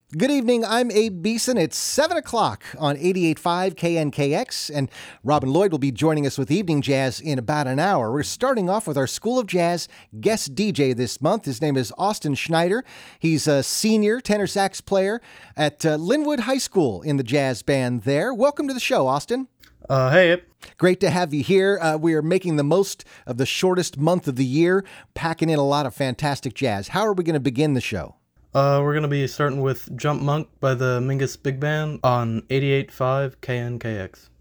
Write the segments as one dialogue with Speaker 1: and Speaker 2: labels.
Speaker 1: Good evening, I'm Abe Beeson. It's 7 o'clock on 88.5 KNKX, and Robin Lloyd will be joining us with Evening Jazz in about an hour. We're starting off with our School of Jazz guest DJ this month. His name is Austin Schneider. He's a senior tenor sax player at Linwood High School in the jazz band there. Welcome to the show, Austin.
Speaker 2: Hey, Abe.
Speaker 1: Great to have you here. We are making the most of the shortest month of the year, packing in a lot of fantastic jazz. How are we going to begin the show?
Speaker 2: We're going to be starting with Jump Monk by the Mingus Big Band on 88.5 KNKX.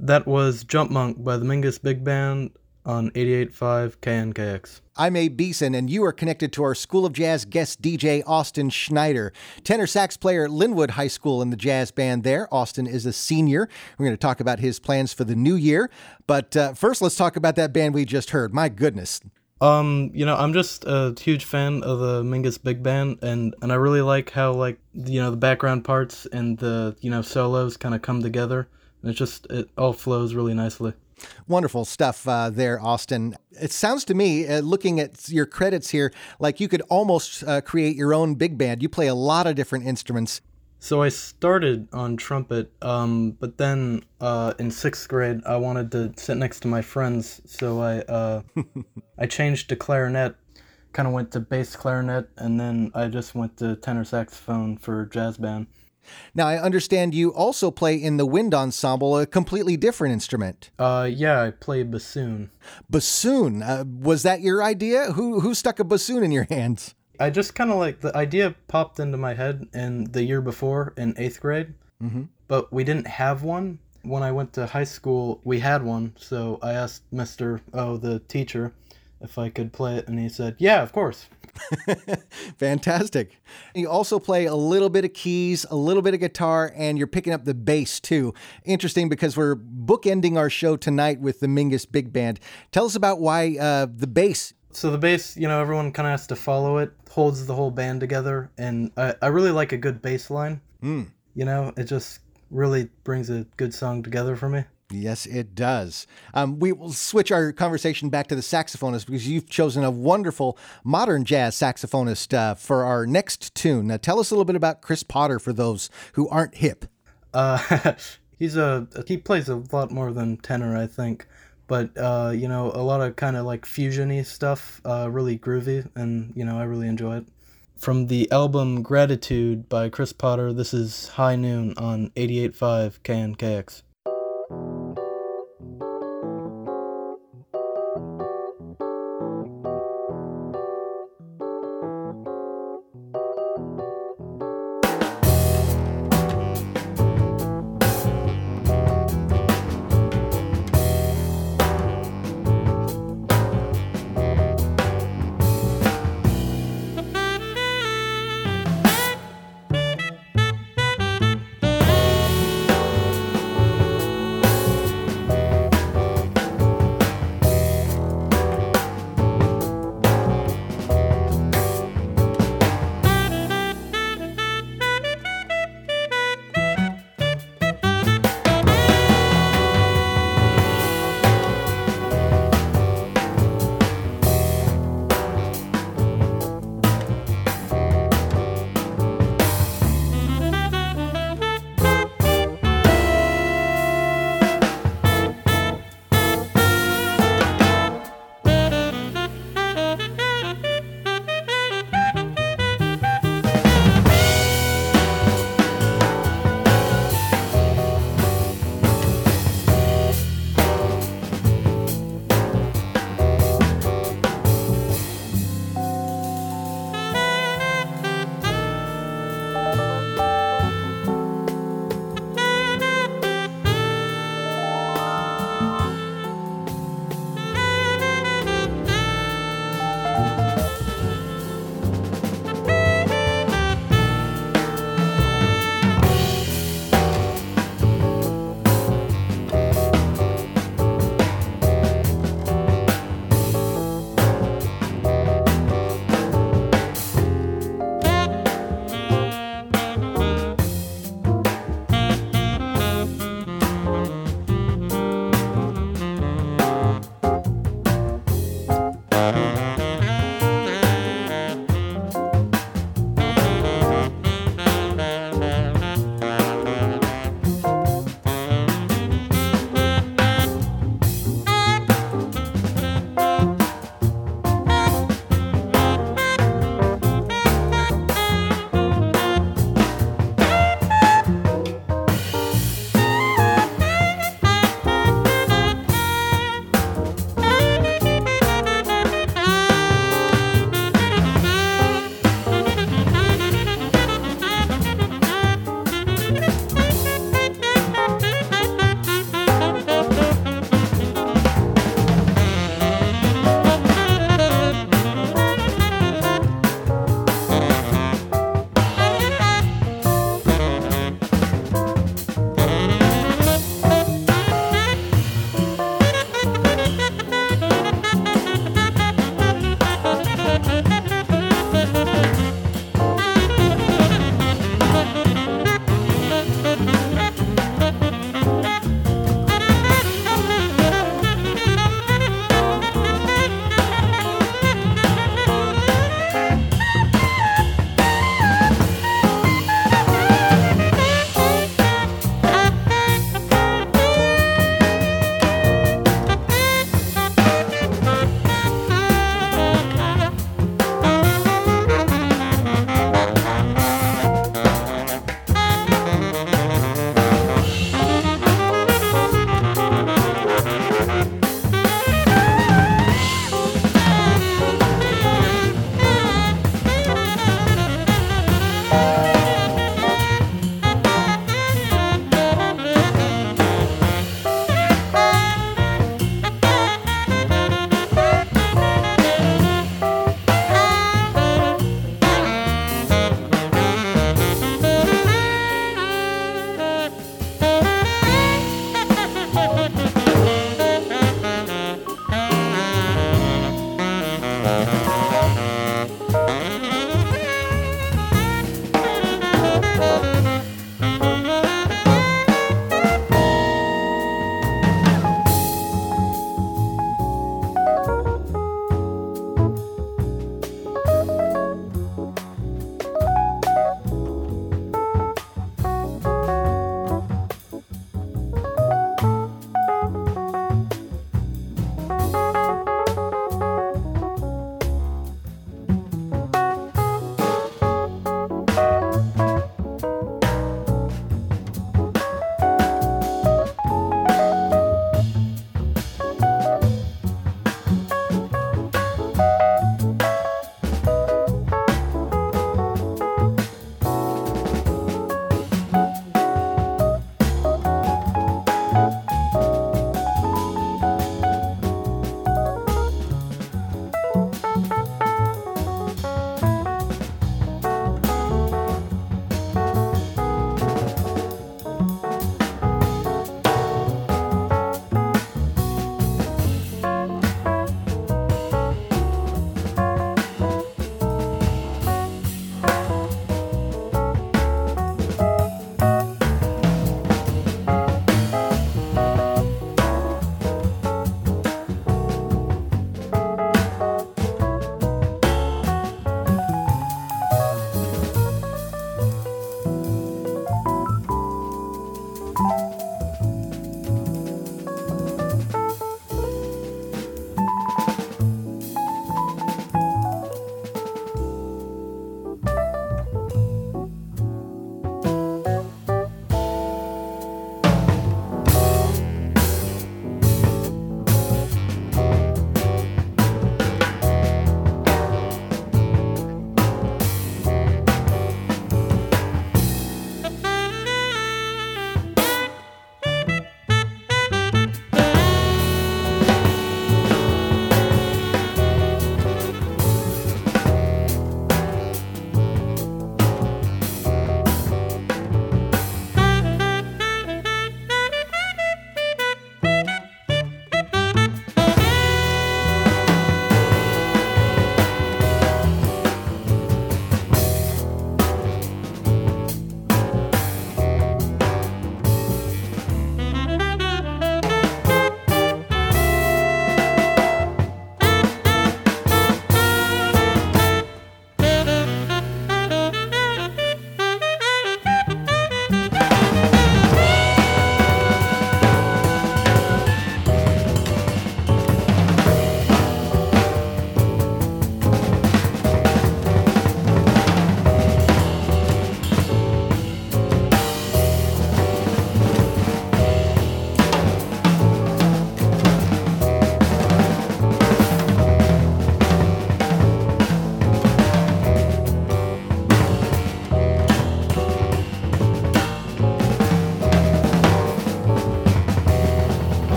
Speaker 2: That was Jump Monk by the Mingus Big Band on 88.5 KNKX.
Speaker 1: I'm Abe Beeson, and you are connected to our School of Jazz guest DJ, Austin Schneider, tenor sax player at Linwood High School in the jazz band there. Austin is a senior. We're going to talk about his plans for the new year. But first, let's talk about that band we just heard. My goodness.
Speaker 2: I'm just a huge fan of the Mingus Big Band, and I really like how, the background parts and the, solos kind of come together. And it all flows really nicely.
Speaker 1: Wonderful stuff there, Austin. It sounds to me, looking at your credits here, like you could almost create your own big band. You play a lot of different instruments.
Speaker 2: So I started on trumpet, but then in sixth grade I wanted to sit next to my friends, so I changed to clarinet, kind of went to bass clarinet, and then I just went to tenor saxophone for jazz band.
Speaker 1: Now, I understand you also play in the wind ensemble, a completely different instrument.
Speaker 2: Yeah, I play bassoon.
Speaker 1: Bassoon? Was that your idea? Who stuck a bassoon in your hands?
Speaker 2: I just kind of the idea popped into my head in the year before in 8th grade, but we didn't have one. When I went to high school, we had one, so I asked the teacher, if I could play it, and he said, yeah, of course.
Speaker 1: Fantastic. You also play a little bit of keys, a little bit of guitar, and you're picking up the bass too. Interesting, because we're bookending our show tonight with the Mingus Big Band. Tell us about why the bass.
Speaker 2: So the bass, everyone kind of has to follow it, holds the whole band together, and I really like a good bass line. It just really brings a good song together for me.
Speaker 1: Yes, it does. We will switch our conversation back to the saxophonist, because you've chosen a wonderful modern jazz saxophonist for our next tune. Now, tell us a little bit about Chris Potter for those who aren't hip.
Speaker 2: He plays a lot more than tenor, I think. But, a lot of kind of fusion-y stuff, really groovy, and, I really enjoy it. From the album Gratitude by Chris Potter, this is High Noon on 88.5 KNKX.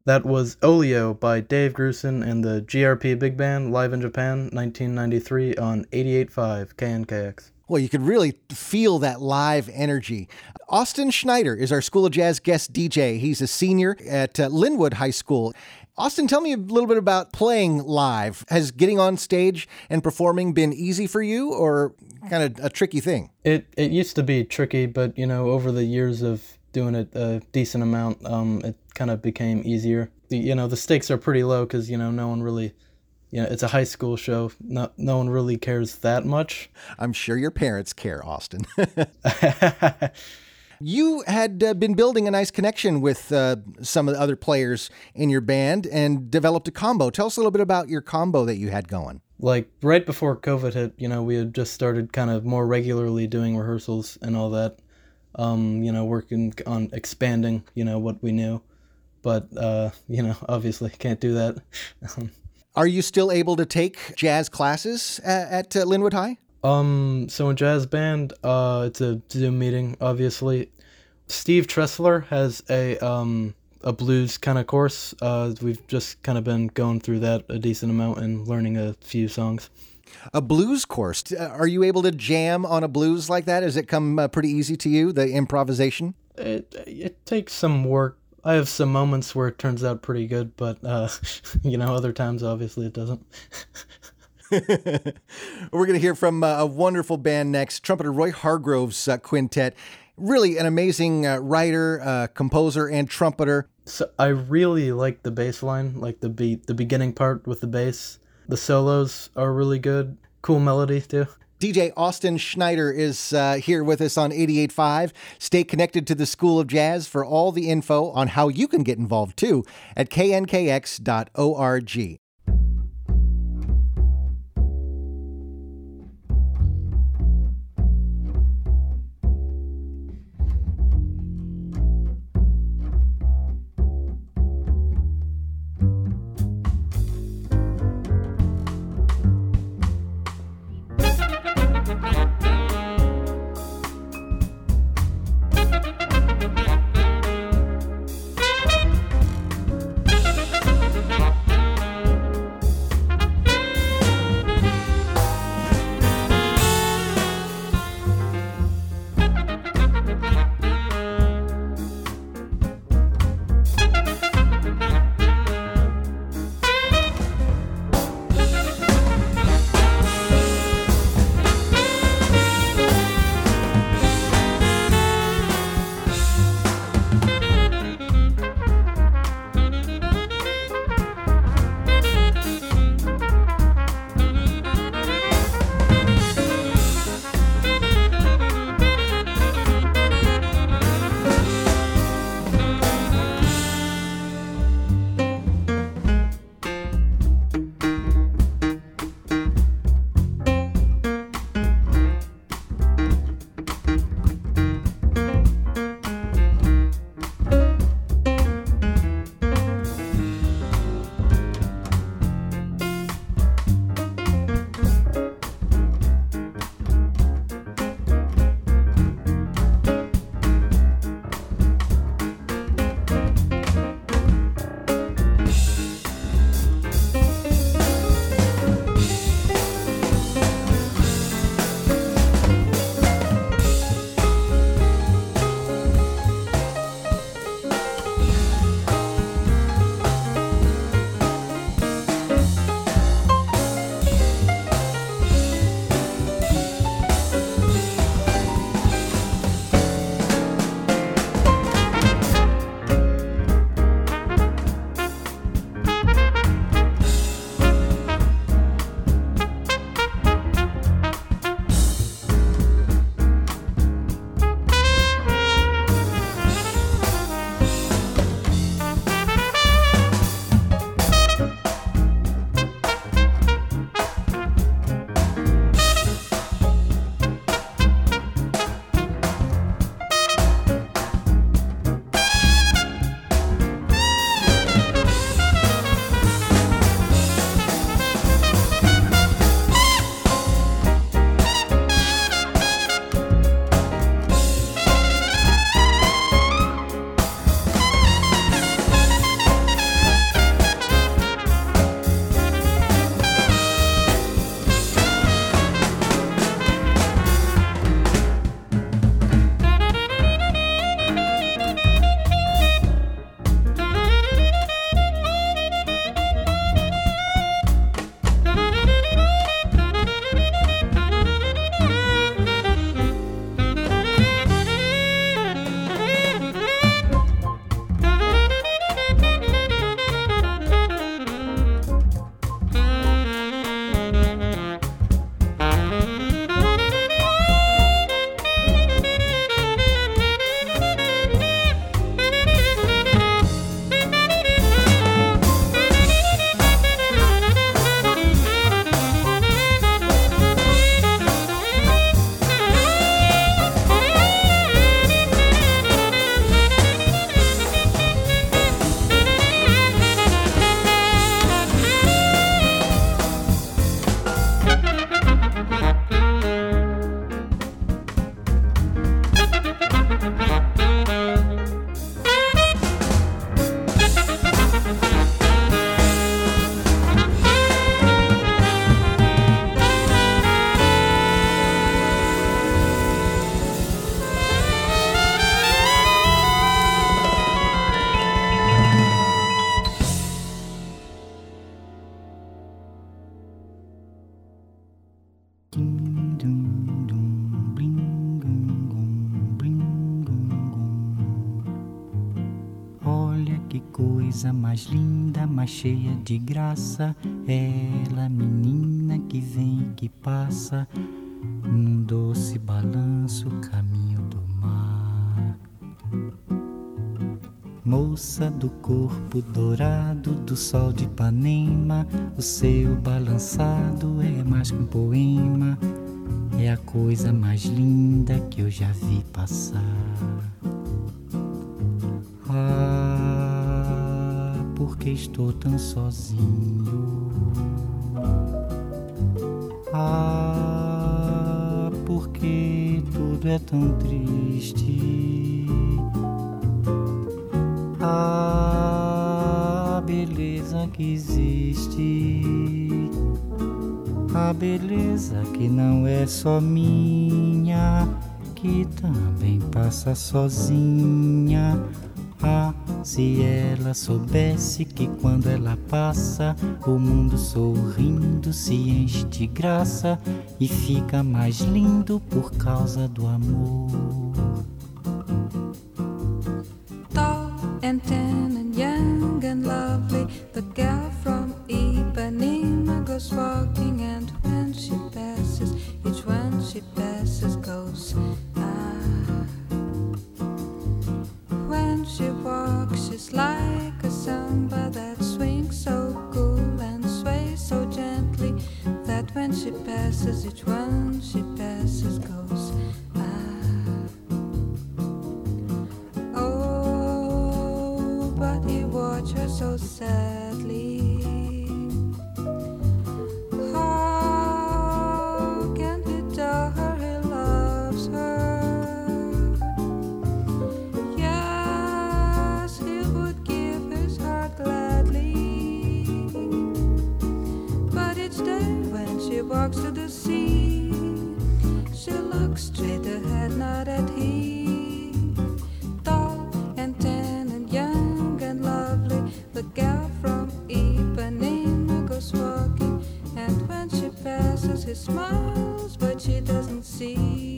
Speaker 2: That was Olio by Dave Grusin and the GRP Big Band live in Japan, 1993 on 88.5 KNKX.
Speaker 1: Well, you could really feel that live energy. Austin Schneider is our School of Jazz guest DJ. He's a senior at Linwood High School. Austin, tell me a little bit about playing live. Has getting on stage and performing been easy for you, or kind of a tricky thing?
Speaker 2: It used to be tricky, but, over the years of doing it a decent amount, it kind of became easier. The stakes are pretty low because, no one really, it's a high school show. No one really cares that much.
Speaker 1: I'm sure your parents care, Austin. You had been building a nice connection with some of the other players in your band and developed a combo. Tell us a little bit about your combo that you had going.
Speaker 2: Like right before COVID hit, we had just started kind of more regularly doing rehearsals and all that. Working on expanding, what we knew. But, obviously can't do that.
Speaker 1: Are you still able to take jazz classes at Linwood High?
Speaker 2: So in jazz band, it's a Zoom meeting, obviously. Steve Tressler has a blues kind of course. We've just kind of been going through that a decent amount and learning a few songs.
Speaker 1: A blues course. Are you able to jam on a blues like that? Has it come pretty easy to you, the improvisation?
Speaker 2: It takes some work. I have some moments where it turns out pretty good, but, other times, obviously, it doesn't.
Speaker 1: We're going to hear from a wonderful band next, trumpeter Roy Hargrove's quintet. Really an amazing writer, composer, and trumpeter.
Speaker 2: So I really like the bass line, like the beginning part with the bass. The solos are really good. Cool melody, too.
Speaker 1: DJ Austin Schneider is here with us on 88.5. Stay connected to the School of Jazz for all the info on how you can get involved, too, at knkx.org.
Speaker 3: que coisa mais linda, mais cheia de graça. Ela, menina que vem e que passa num doce balanço, caminho do mar. Moça do corpo dourado do sol de Ipanema, o seu balançado é mais que um poema. É a coisa mais linda que eu já vi passar. Ah, porque estou tão sozinho. Ah, porque tudo é tão triste. A beleza que existe, a beleza que não é só minha, que também passa sozinha. Ah, se ela soubesse que quando ela passa, o mundo sorrindo se enche de graça e fica mais lindo por causa do amor.
Speaker 4: And tan and young and lovely, the girl from Ipanema goes walking, and when she passes, each one she passes goes ah. When she walks, she's like a samba that swings so cool and sways so gently, that when she passes, each one she passes goes ah. But he watched her so sadly. How can he tell her he loves her? Yes, he would give his heart gladly. But each day when she walks to the sea, she looks straight ahead, not at him. Tall and tan and young and lovely, the girl from Ipanema goes walking, and when she passes, he smiles, but she doesn't see.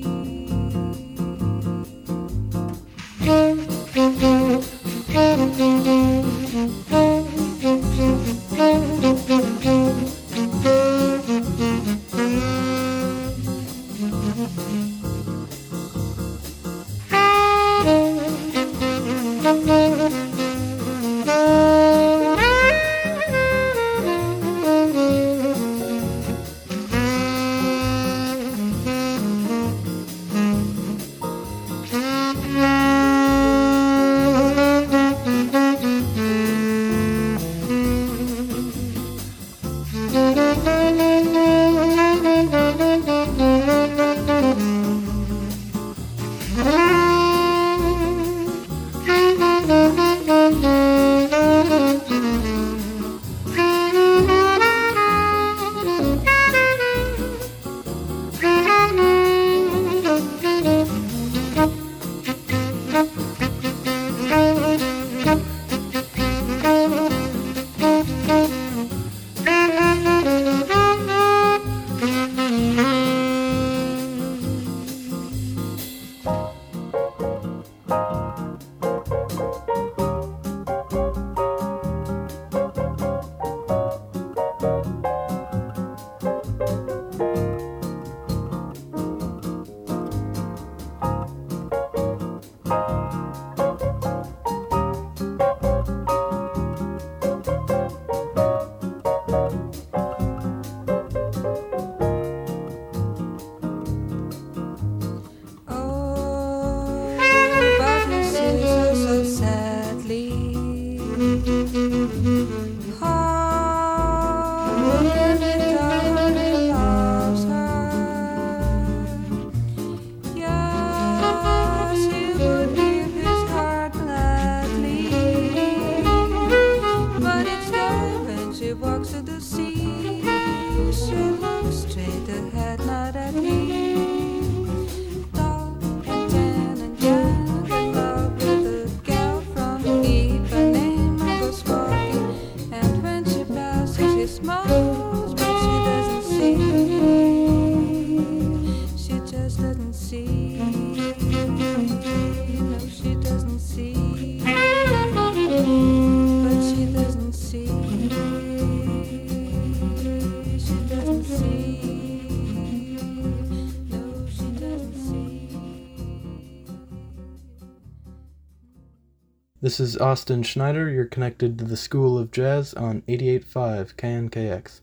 Speaker 2: This is Austin Schneider. You're connected to the School of Jazz on 88.5 KNKX.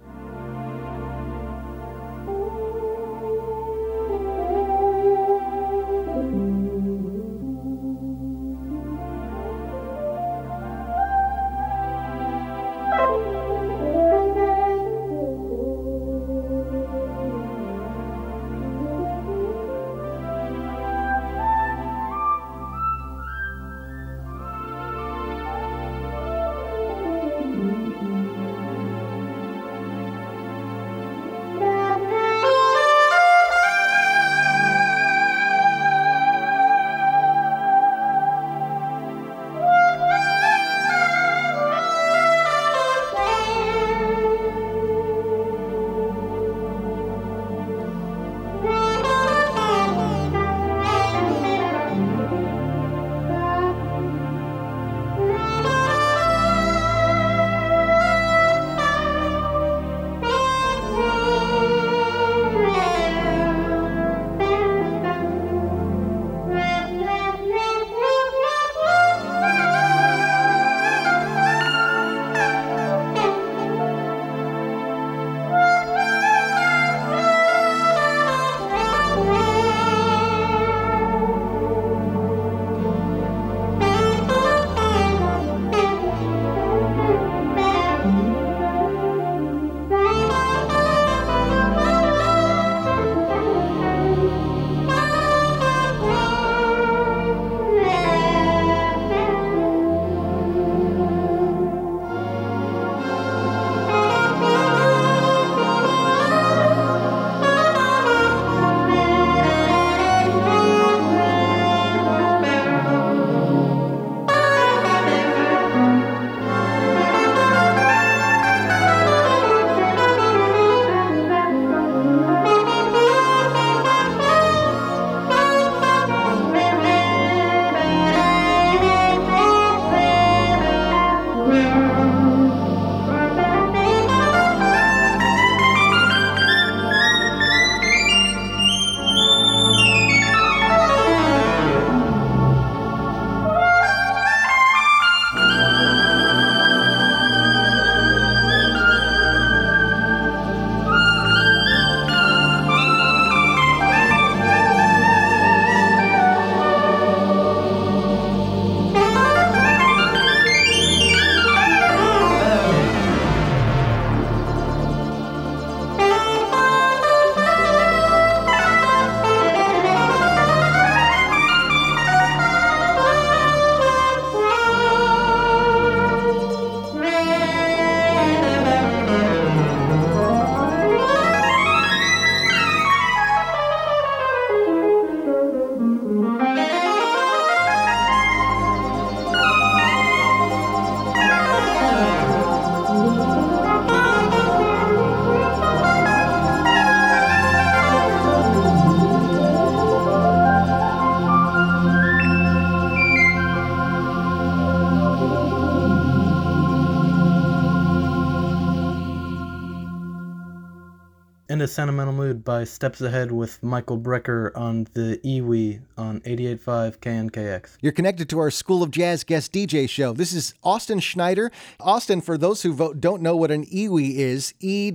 Speaker 2: In a Sentimental Mood by Steps Ahead with Michael Brecker on the Iwi on 88.5 KNKX.
Speaker 1: You're connected to our School of Jazz guest DJ show. This is Austin Schneider. Austin, for those who don't know what an Iwi is,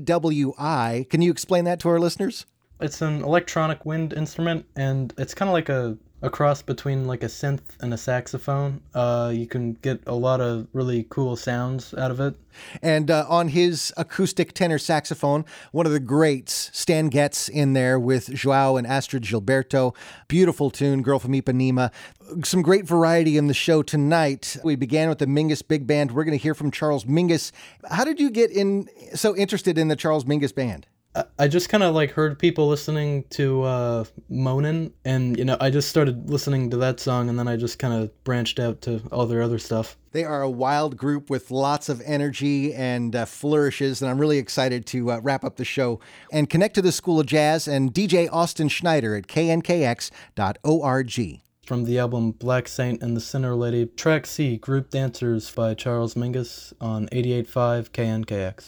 Speaker 1: EWI, can you explain that to our listeners?
Speaker 2: It's an electronic wind instrument, and it's kind of like a cross between like a synth and a saxophone. You can get a lot of really cool sounds out of it.
Speaker 1: And on his acoustic tenor saxophone, one of the greats, Stan Getz, in there with João and Astrid Gilberto. Beautiful tune, Girl from Ipanema. Some great variety in the show tonight. We began with the Mingus Big Band. We're going to hear from Charles Mingus. How did you get so interested in the Charles Mingus Band?
Speaker 2: I just kind of like heard people listening to Moanin', and I just started listening to that song, and then I just kind of branched out to all their other stuff.
Speaker 1: They are a wild group with lots of energy and flourishes, and I'm really excited to wrap up the show and connect to the School of Jazz and DJ Austin Schneider at knkx.org.
Speaker 2: From the album Black Saint and the Sinner Lady, track C, Group Dancers by Charles Mingus on 88.5 KNKX.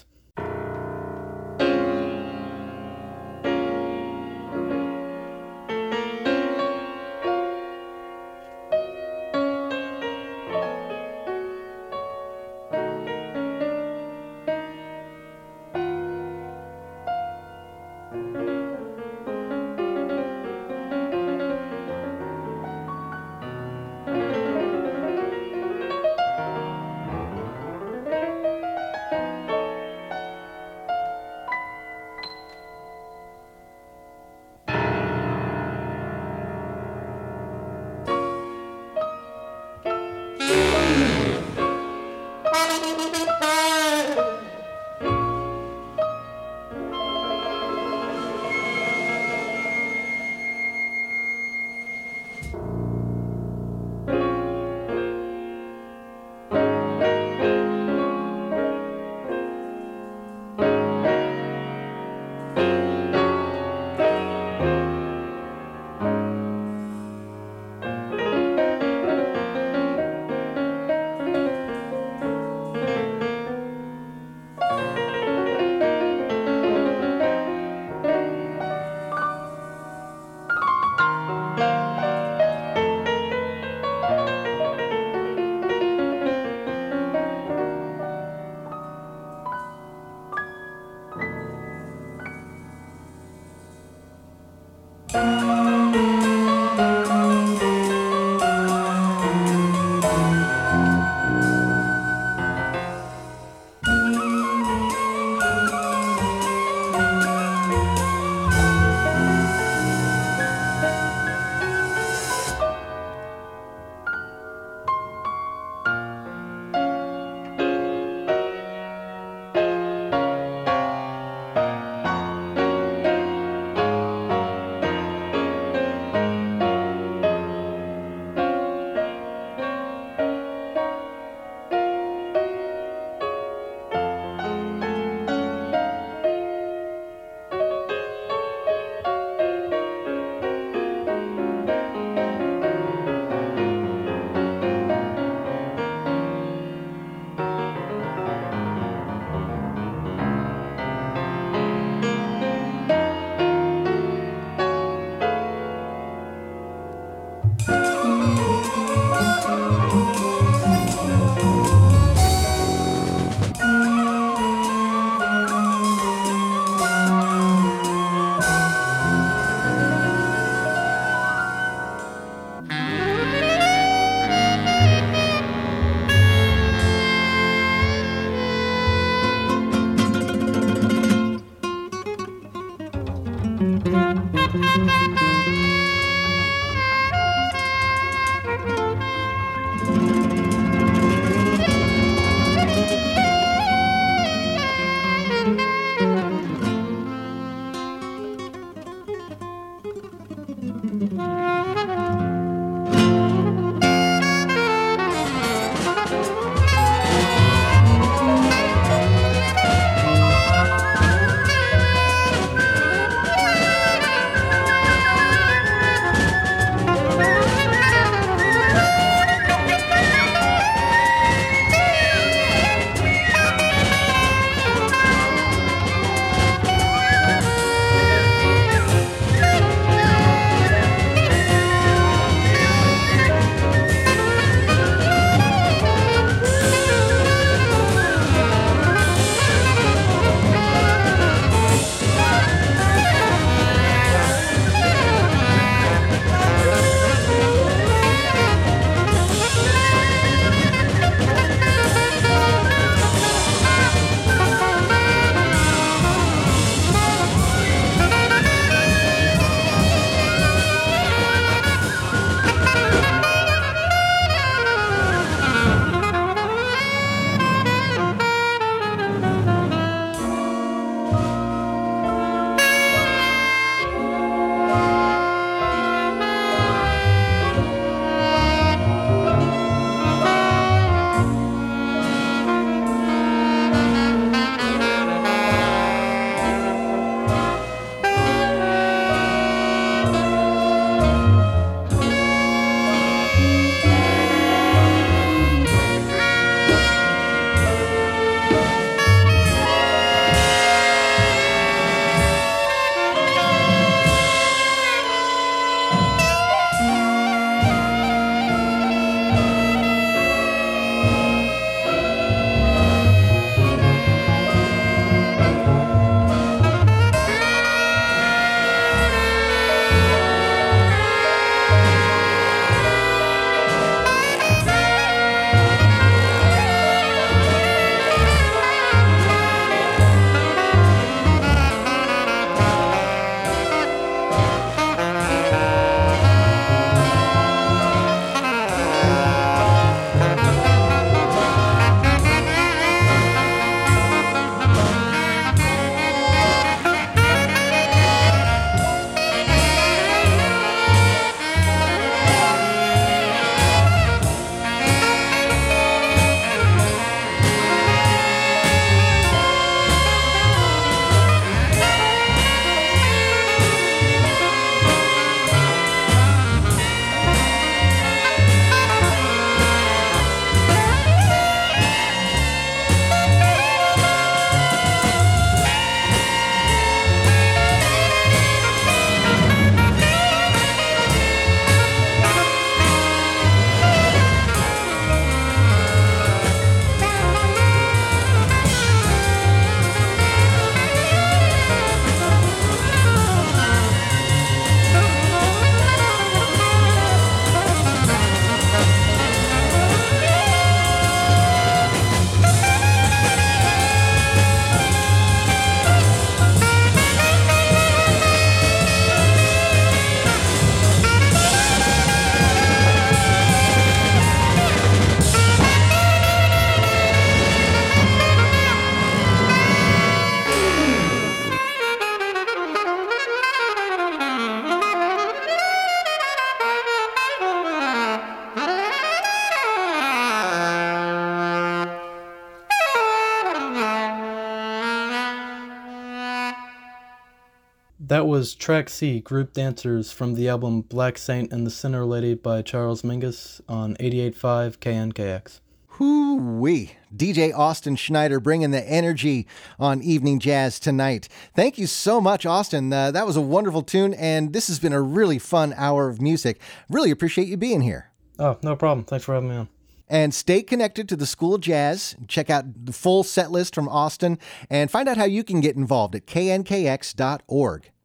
Speaker 2: That was track C, Group Dancers, from the album Black Saint and the Sinner Lady by Charles Mingus on 88.5 KNKX.
Speaker 1: Hoo-wee. DJ Austin Schneider bringing the energy on Evening Jazz tonight. Thank you so much, Austin. That was a wonderful tune, and this has been a really fun hour of music. Really appreciate you being here.
Speaker 2: Oh, no problem. Thanks for having me on.
Speaker 1: And stay connected to the School of Jazz. Check out the full set list from Austin and find out how you can get involved at knkx.org.